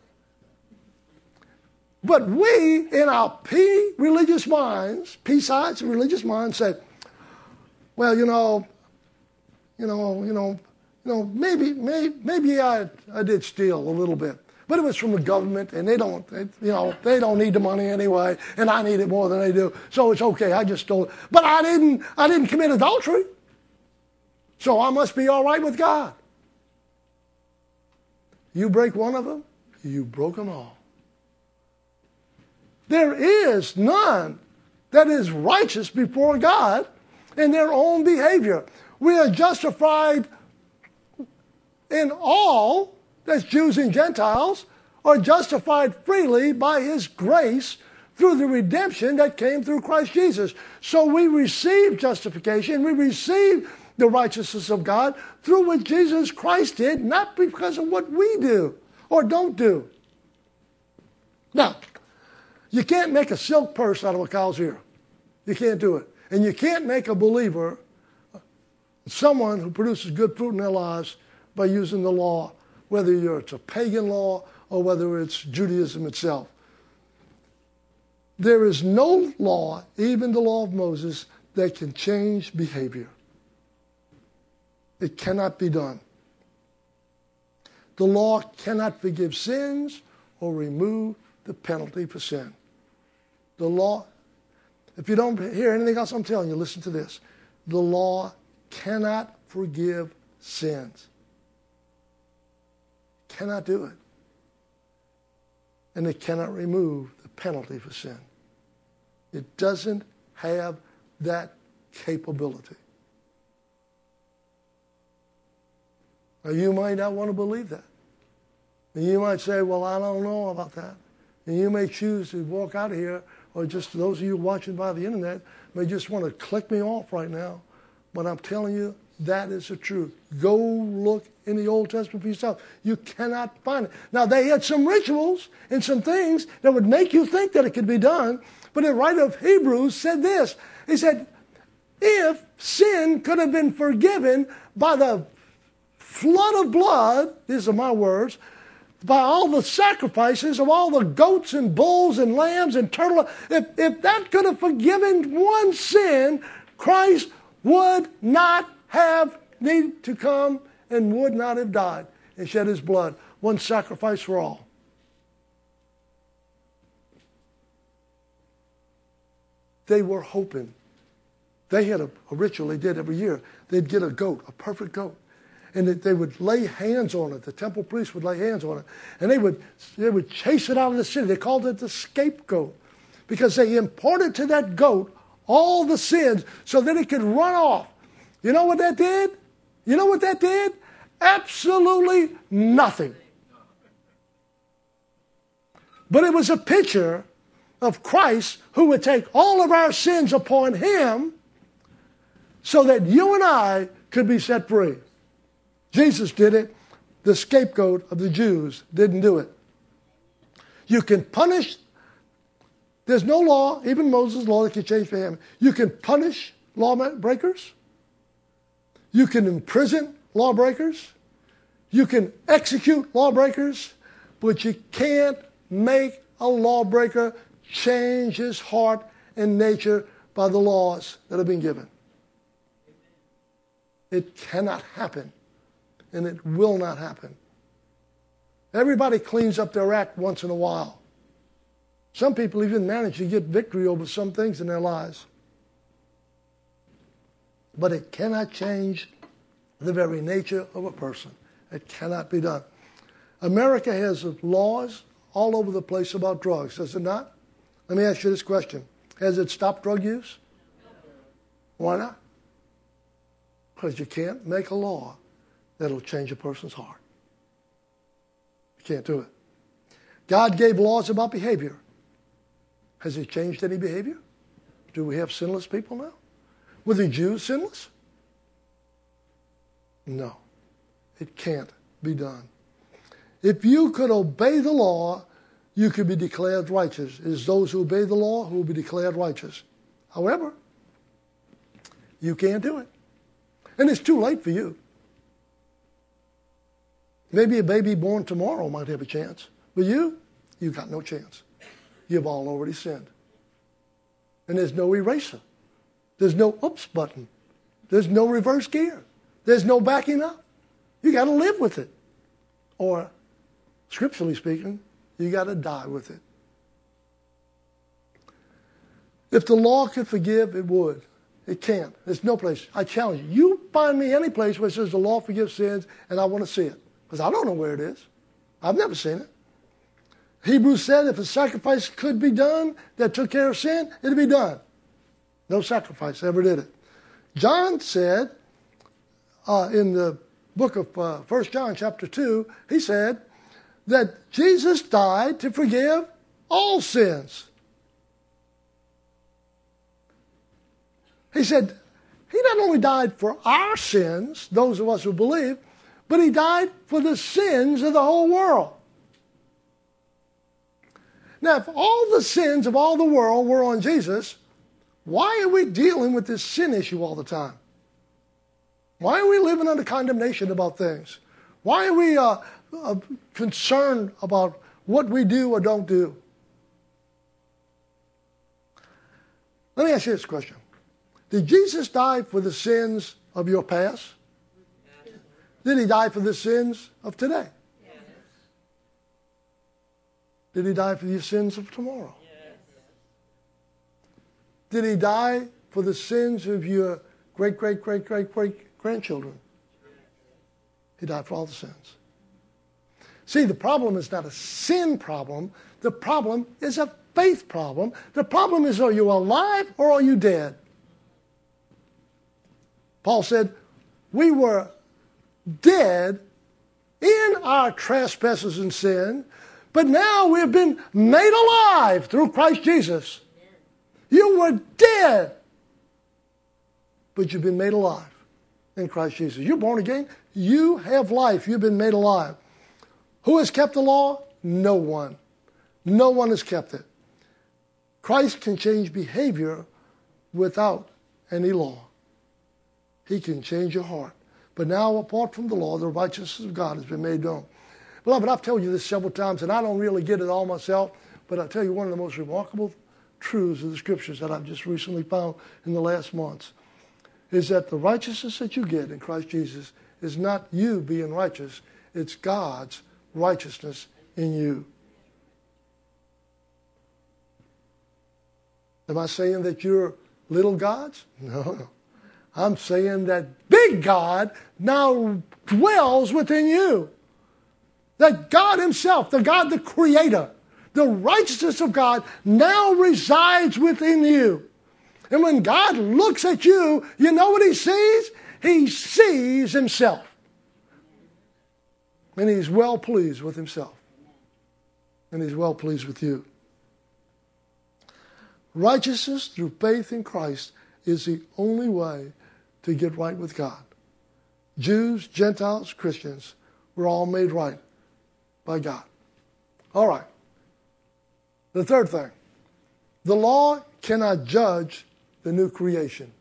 But we, in our P-religious minds, P-sides and religious minds, said, well, you know, you know, you know, you know, maybe, maybe, maybe I, I did steal a little bit, but it was from the government, and they don't, they, you know, they don't need the money anyway, and I need it more than they do, so it's okay. I just stole it, but I didn't, I didn't commit adultery, so I must be all right with God. You break one of them, you broke them all. There is none that is righteous before God in their own behavior. We are justified in all, that's Jews and Gentiles, are justified freely by His grace through the redemption that came through Christ Jesus. So we receive justification, we receive the righteousness of God through what Jesus Christ did, not because of what we do or don't do. Now, you can't make a silk purse out of a cow's ear. You can't do it. And you can't make a believer someone who produces good fruit in their lives by using the law, whether it's a pagan law or whether it's Judaism itself. There is no law, even the law of Moses, that can change behavior. It cannot be done. The law cannot forgive sins or remove the penalty for sin. The law, if you don't hear anything else I'm telling you, listen to this. The law cannot forgive sins. Cannot do it. And it cannot remove the penalty for sin. It doesn't have that capability. Now, you might not want to believe that. And you might say, well, I don't know about that. And you may choose to walk out of here, or just those of you watching by the internet may just want to click me off right now. But I'm telling you, that is the truth. Go look in the Old Testament for yourself. You cannot find it. Now, they had some rituals and some things that would make you think that it could be done. But the writer of Hebrews said this. He said, if sin could have been forgiven by the flood of blood, these are my words, by all the sacrifices of all the goats and bulls and lambs and turtle, if, if that could have forgiven one sin, Christ would not have needed to come and would not have died and shed His blood. One sacrifice for all. They were hoping. They had a, a ritual they did every year. They'd get a goat, a perfect goat. And they would lay hands on it. The temple priests would lay hands on it. And they would, they would chase it out of the city. They called it the scapegoat. Because they imparted to that goat all the sins so that it could run off. You know what that did? You know what that did? Absolutely nothing. But it was a picture of Christ who would take all of our sins upon Him so that you and I could be set free. Jesus did it. The scapegoat of the Jews didn't do it. You can punish. There's no law, even Moses' law, that can change for him. You can punish lawbreakers. You can imprison lawbreakers. You can execute lawbreakers. But you can't make a lawbreaker change his heart and nature by the laws that have been given. It cannot happen. And it will not happen. Everybody cleans up their act once in a while. Some people even manage to get victory over some things in their lives. but it cannot change the very nature of a person. It cannot be done. America has laws all over the place about drugs, does it not? Let me ask you this question. Has it stopped drug use? Why not? Because you can't make a law that'll change a person's heart. You can't do it. God gave laws about behavior. Has He changed any behavior? Do we have sinless people now? Were the Jews sinless? No. It can't be done. If you could obey the law, you could be declared righteous. It is those who obey the law who will be declared righteous. However, you can't do it. And it's too late for you. Maybe a baby born tomorrow might have a chance. But you, you've got no chance. You've all already sinned. And there's no eraser. There's no oops button. There's no reverse gear. There's no backing up. You got to live with it. Or, scripturally speaking, you got to die with it. If the law could forgive, it would. It can't. There's no place. I challenge you. You find me any place where it says the law forgives sins, and I want to see it. Because I don't know where it is. I've never seen it. Hebrews said if a sacrifice could be done that took care of sin, it'd be done. No sacrifice ever did it. John said uh, in the book of uh, First John chapter two, he said that Jesus died to forgive all sins. He said He not only died for our sins, those of us who believe, but He died for the sins of the whole world. Now, if all the sins of all the world were on Jesus, why are we dealing with this sin issue all the time? Why are we living under condemnation about things? Why are we uh, uh, concerned about what we do or don't do? Let me ask you this question. Did Jesus die for the sins of your past? Yes. Did He die for the sins of today? Yes. Did He die for the sins of tomorrow? Yes. Did He die for the sins of your great, great, great, great, great grandchildren? He died for all the sins. See, the problem is not a sin problem. The problem is a faith problem. The problem is, are you alive or are you dead? Paul said, we were dead in our trespasses and sin, but now we have been made alive through Christ Jesus. Amen. You were dead, but you've been made alive in Christ Jesus. You're born again. You have life. You've been made alive. Who has kept the law? No one. No one has kept it. Christ can change behavior without any law. He can change your heart. But now, apart from the law, the righteousness of God has been made known. Beloved, I've told you this several times, and I don't really get it all myself, but I'll tell you one of the most remarkable truths of the Scriptures that I've just recently found in the last months is that the righteousness that you get in Christ Jesus is not you being righteous, it's God's righteousness in you. Am I saying that you're little gods? No, no. I'm saying that big God now dwells within you. That God Himself, the God, the Creator, the righteousness of God now resides within you. And when God looks at you, you know what He sees? He sees Himself. And He's well pleased with Himself. And He's well pleased with you. Righteousness through faith in Christ is the only way to get right with God. Jews, Gentiles, Christians, we're all made right by God. All right. The third thing. The law cannot judge the new creation.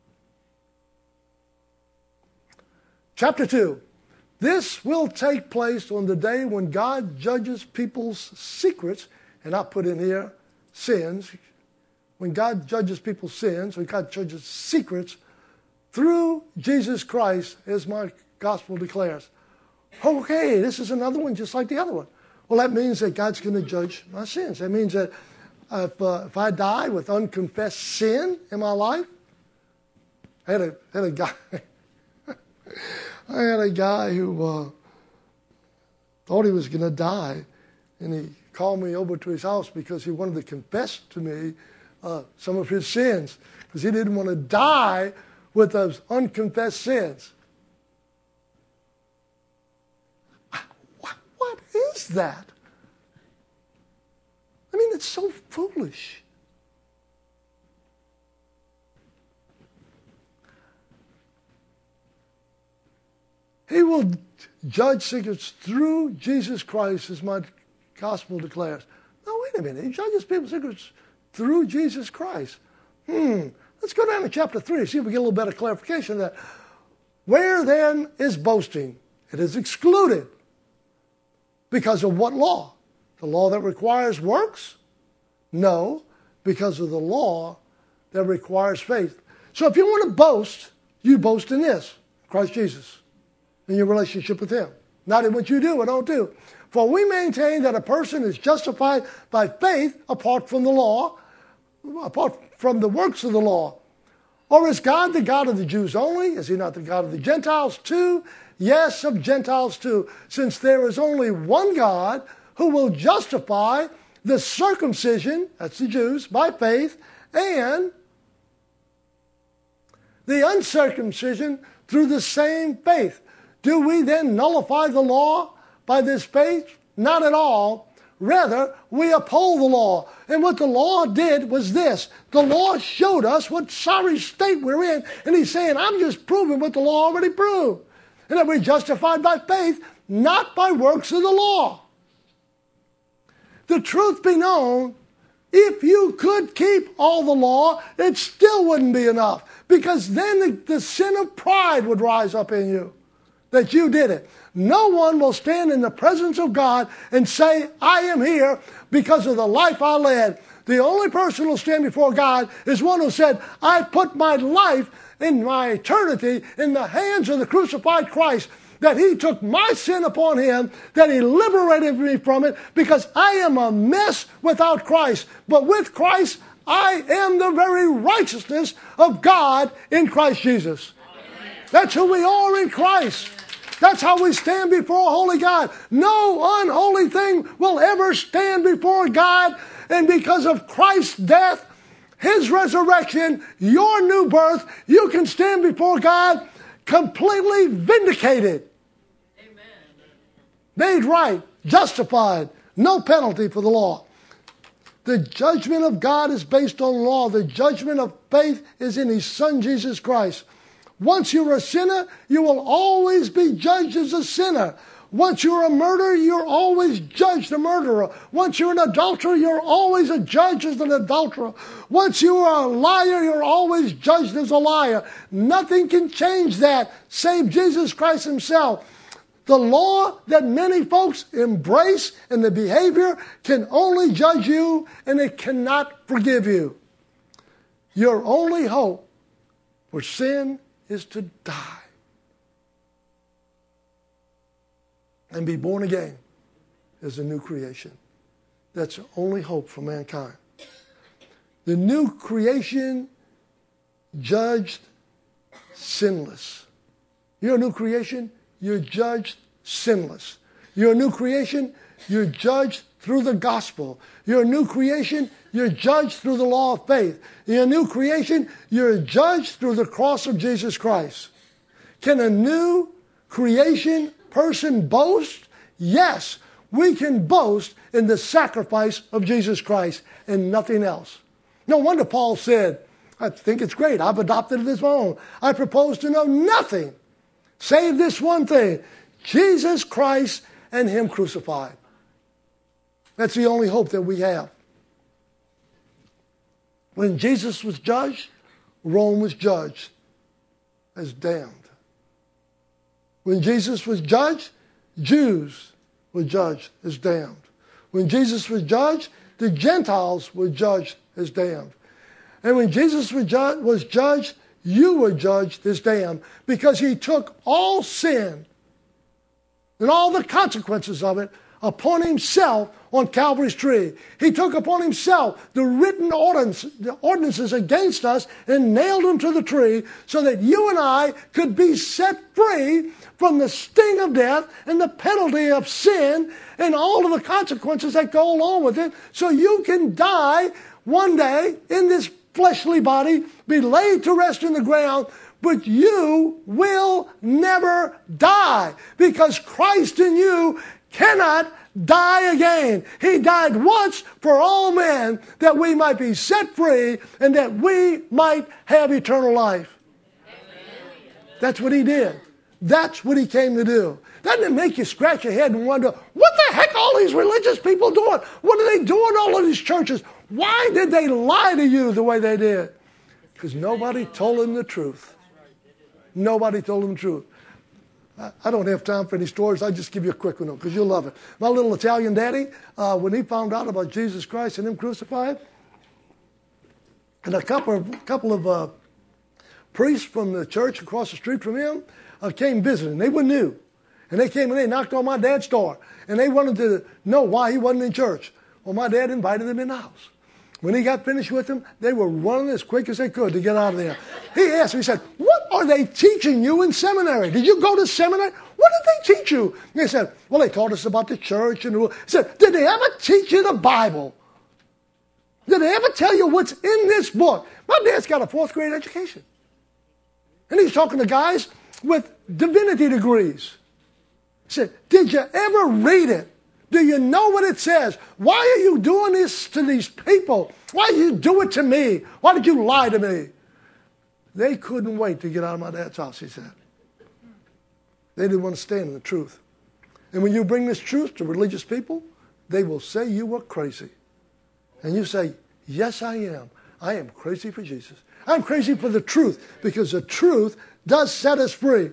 Chapter two. This will take place on the day when God judges people's secrets, and I put in here sins. When God judges people's sins, when God judges secrets, through Jesus Christ, as my gospel declares. Okay, this is another one just like the other one. Well, that means that God's going to judge my sins. That means that if, uh, if I die with unconfessed sin in my life, I had a, had a guy, I had a guy who uh, thought he was going to die, and he called me over to his house because he wanted to confess to me uh, some of his sins, because he didn't want to die with those unconfessed sins. What, what is that? I mean, it's so foolish. He will judge secrets through Jesus Christ, as my gospel declares. No, wait a minute. He judges people's secrets through Jesus Christ. Hmm. Let's go down to chapter three, see if we get a little better clarification of that. Where then is boasting? It is excluded. Because of what law? The law that requires works? No, because of the law that requires faith. So if you want to boast, you boast in this, Christ Jesus, in your relationship with Him. Not in what you do or don't do. For we maintain that a person is justified by faith apart from the law, apart from the works of the law. Or is God the God of the Jews only? Is He not the God of the Gentiles too? Yes, of Gentiles too, since there is only one God who will justify the circumcision, that's the Jews, by faith, and the uncircumcision through the same faith. Do we then nullify the law by this faith? Not at all. Rather, we uphold the law. And what the law did was this. The law showed us what sorry state we're in. And He's saying, I'm just proving what the law already proved. And that we're justified by faith, not by works of the law. The truth be known, if you could keep all the law, it still wouldn't be enough. Because then the, the sin of pride would rise up in you, that you did it. No one will stand in the presence of God and say, I am here because of the life I led. The only person who will stand before God is one who said, I put my life in my eternity in the hands of the crucified Christ, that He took my sin upon Him, that He liberated me from it, because I am a mess without Christ. But with Christ, I am the very righteousness of God in Christ Jesus. That's who we are in Christ. That's how we stand before a holy God. No unholy thing will ever stand before God. And because of Christ's death, His resurrection, your new birth, you can stand before God completely vindicated. Amen. Made right, justified, no penalty for the law. The judgment of God is based on law. The judgment of faith is in His Son, Jesus Christ. Once you're a sinner, you will always be judged as a sinner. Once you're a murderer, you're always judged a murderer. Once you're an adulterer, you're always a judge as an adulterer. Once you are a liar, you're always judged as a liar. Nothing can change that save Jesus Christ Himself. The law that many folks embrace and the behavior can only judge you, and it cannot forgive you. Your only hope for sin is to die and be born again as a new creation. That's the only hope for mankind. The new creation judged sinless. You're a new creation, you're judged sinless. You're a new creation, you're judged through the gospel. You're a new creation, you're judged through the law of faith. You're a new creation, you're judged through the cross of Jesus Christ. Can a new creation person boast? Yes, we can boast in the sacrifice of Jesus Christ and nothing else. No wonder Paul said, I think it's great, I've adopted it as my own. I propose to know nothing save this one thing, Jesus Christ and Him crucified. That's the only hope that we have. When Jesus was judged, Rome was judged as damned. When Jesus was judged, Jews were judged as damned. When Jesus was judged, the Gentiles were judged as damned. And when Jesus was, ju- was judged, you were judged as damned, because He took all sin and all the consequences of it upon himself on Calvary's tree. He took upon himself the written ordinance, the ordinances against us and nailed them to the tree so that you and I could be set free from the sting of death and the penalty of sin and all of the consequences that go along with it, so you can die one day in this fleshly body, be laid to rest in the ground, but you will never die because Christ in you cannot die again. He died once for all men that we might be set free and that we might have eternal life. That's what he did. That's what he came to do. Doesn't it make you scratch your head and wonder, what the heck are all these religious people doing? What are they doing all of these churches? Why did they lie to you the way they did? Because nobody told them the truth. Nobody told them the truth. I, I don't have time for any stories. I'll just give you a quick one because you'll love it. My little Italian daddy, uh, when he found out about Jesus Christ and him crucified, and a couple of, couple of uh, priests from the church across the street from him uh, came visiting. They were new. And they came and they knocked on my dad's door. And they wanted to know why he wasn't in church. Well, my dad invited them in the house. When he got finished with them, they were running as quick as they could to get out of there. He asked me, he said, what are they teaching you in seminary? Did you go to seminary? What did they teach you? And they said, well, they taught us about the church. And he said, did they ever teach you the Bible? Did they ever tell you what's in this book? My dad's got a fourth grade education. And he's talking to guys with divinity degrees. He said, did you ever read it? Do you know what it says? Why are you doing this to these people? Why did you do it to me? Why did you lie to me? They couldn't wait to get out of my dad's house, he said. They didn't want to stand in the truth. And when you bring this truth to religious people, they will say you were crazy. And you say, yes, I am. I am crazy for Jesus. I'm crazy for the truth because the truth does set us free.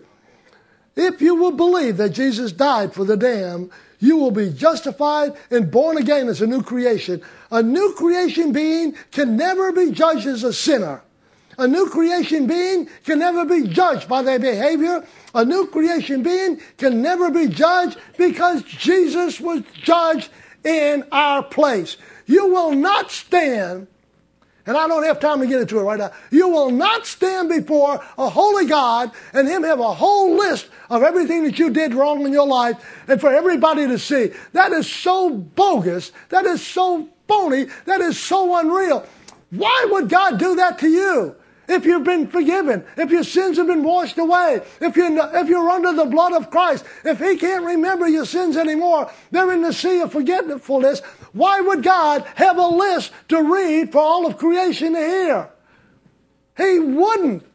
If you will believe that Jesus died for the damned, you will be justified and born again as a new creation. A new creation being can never be judged as a sinner. A new creation being can never be judged by their behavior. A new creation being can never be judged because Jesus was judged in our place. You will not stand, and I don't have time to get into it right now. You will not stand before a holy God and him have a whole list of everything that you did wrong in your life and for everybody to see. That is so bogus. That is so phony. That is so unreal. Why would God do that to you? If you've been forgiven, if your sins have been washed away, if you're, if you're under the blood of Christ, if he can't remember your sins anymore, they're in the sea of forgetfulness, why would God have a list to read for all of creation to hear? He wouldn't.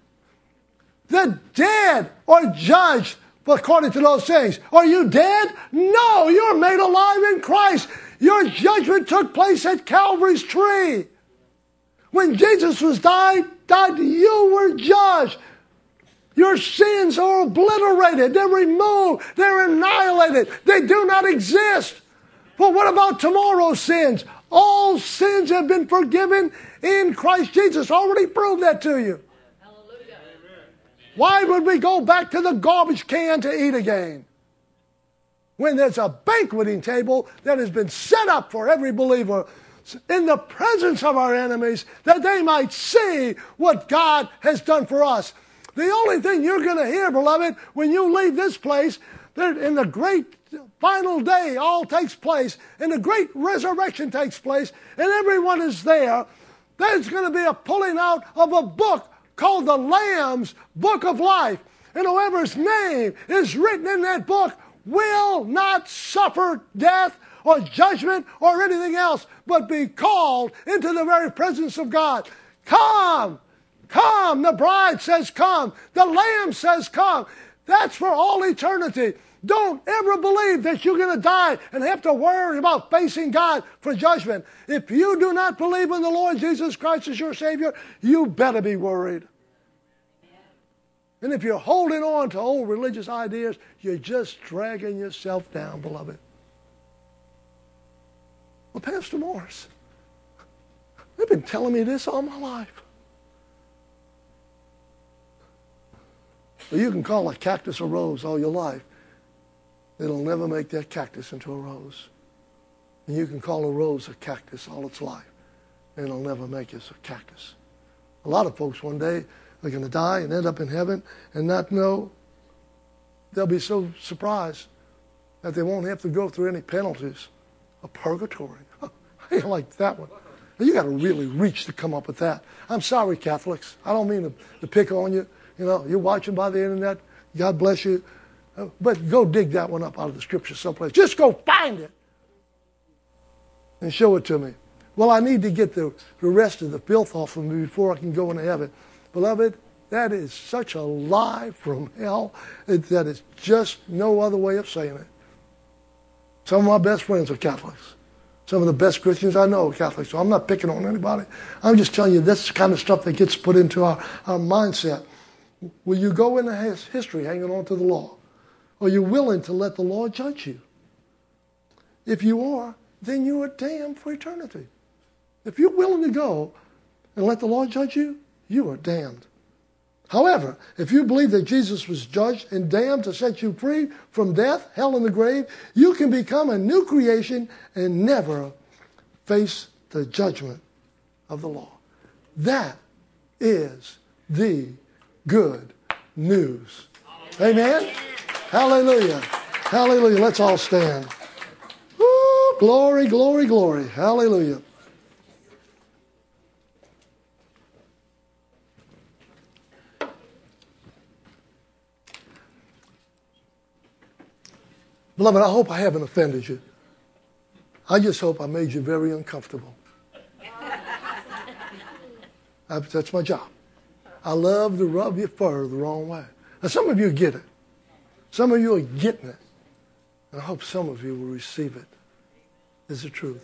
The dead are judged according to those things. Are you dead? No, you're made alive in Christ. Your judgment took place at Calvary's tree. When Jesus was died, died, you were judged. Your sins are obliterated. They're removed. They're annihilated. They do not exist. But what about tomorrow's sins? All sins have been forgiven in Christ Jesus. Already proved that to you. Hallelujah. Why would we go back to the garbage can to eat again? When there's a banqueting table that has been set up for every believer in the presence of our enemies, that they might see what God has done for us. The only thing you're going to hear, beloved, when you leave this place, that in the great final day all takes place, and the great resurrection takes place, and everyone is there, there's going to be a pulling out of a book called the Lamb's Book of Life. And whoever's name is written in that book will not suffer death or judgment or anything else, but be called into the very presence of God. Come, come. The bride says come. The Lamb says come. That's for all eternity. Don't ever believe that you're going to die and have to worry about facing God for judgment. If you do not believe in the Lord Jesus Christ as your Savior, you better be worried. And if you're holding on to old religious ideas, you're just dragging yourself down, beloved. Well, Pastor Morris, they've been telling me this all my life. Well, you can call a cactus a rose all your life. it'll never make that cactus into a rose. And you can call a rose a cactus all its life, and it'll never make us a cactus. A lot of folks one day are going to die and end up in heaven and not know. They'll be so surprised that they won't have to go through any penalties of purgatory. I ain't like that one. You got to really reach to come up with that. I'm sorry, Catholics. I don't mean to, to pick on you. You know, you're watching by the internet. God bless you. Uh, but go dig that one up out of the Scripture someplace. Just go find it and show it to me. Well, I need to get the, the rest of the filth off of me before I can go into heaven. Beloved, that is such a lie from hell it, that is just no other way of saying it. Some of my best friends are Catholics. Some of the best Christians I know are Catholics. So I'm not picking on anybody. I'm just telling you this kind of stuff that gets put into our, our mindset. Will you go into his history hanging on to the law? Or are you willing to let the law judge you? If you are, then you are damned for eternity. If you're willing to go and let the law judge you, you are damned. However, if you believe that Jesus was judged and damned to set you free from death, hell, and the grave, you can become a new creation and never face the judgment of the law. That is the good news. Amen? Hallelujah. Hallelujah. Let's all stand. Woo, glory, glory, glory. Hallelujah. Beloved, I hope I haven't offended you. I just hope I made you very uncomfortable. That's my job. I love to rub your fur the wrong way. Now, some of you get it. Some of you are getting it. And I hope some of you will receive it. It's the truth.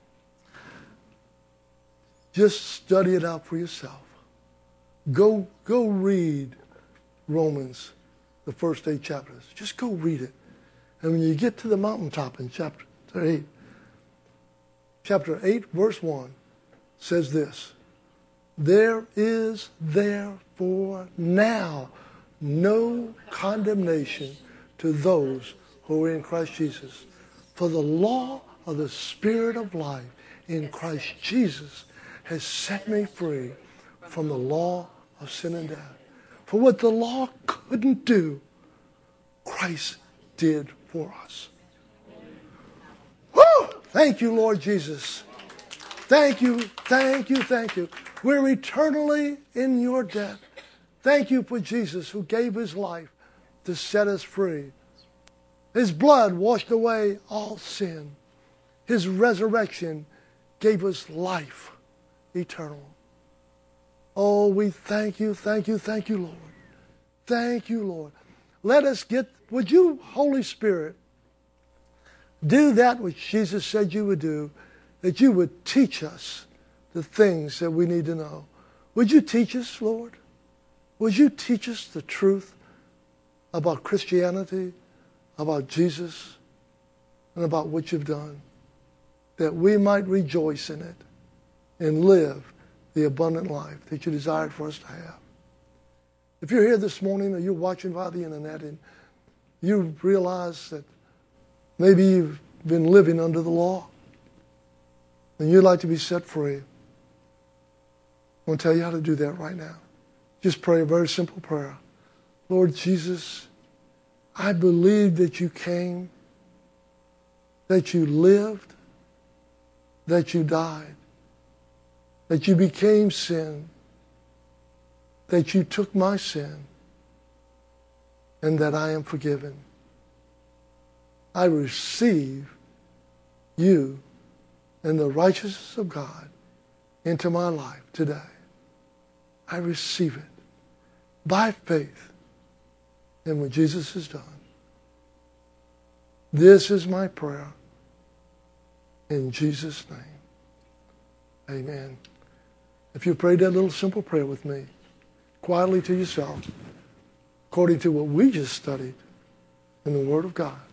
Just study it out for yourself. Go, go read Romans, the first eight chapters. Just go read it. And when you get to the mountaintop in chapter eight, chapter eight, verse one, says this: there is therefore now no condemnation to those who are in Christ Jesus. For the law of the Spirit of life in Christ Jesus has set me free from the law of sin and death. For what the law couldn't do, Christ did for us. Woo! Thank you, Lord Jesus. Thank you, thank you, thank you. We're eternally in your debt. Thank you for Jesus who gave his life to set us free. His blood washed away all sin. His resurrection gave us life eternal. Oh, we thank you, thank you, thank you, Lord. Thank you, Lord. Let us get, would you, Holy Spirit, do that which Jesus said you would do, that you would teach us the things that we need to know. Would you teach us, Lord? Would you teach us the truth about Christianity, about Jesus, and about what you've done, that we might rejoice in it and live the abundant life that you desired for us to have. If you're here this morning or you're watching via the internet and you realize that maybe you've been living under the law and you'd like to be set free, I want to tell you how to do that right now. Just pray a very simple prayer. Lord Jesus, I believe that you came, that you lived, that you died, that you became sin, that you took my sin, and that I am forgiven. I receive you and the righteousness of God into my life today. I receive it by faith in what Jesus has done. This is my prayer in Jesus' name. Amen. If you prayed that little simple prayer with me, quietly to yourself, according to what we just studied in the Word of God,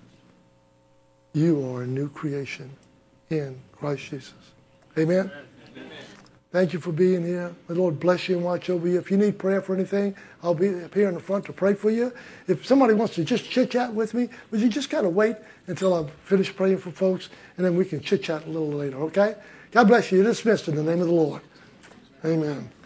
you are a new creation in Christ Jesus. Amen? Amen. Thank you for being here. The Lord bless you and watch over you. If you need prayer for anything, I'll be up here in the front to pray for you. If somebody wants to just chit-chat with me, would you just kind of wait until I've finished praying for folks, and then we can chit-chat a little later, okay? God bless you. You're dismissed in the name of the Lord. Amen.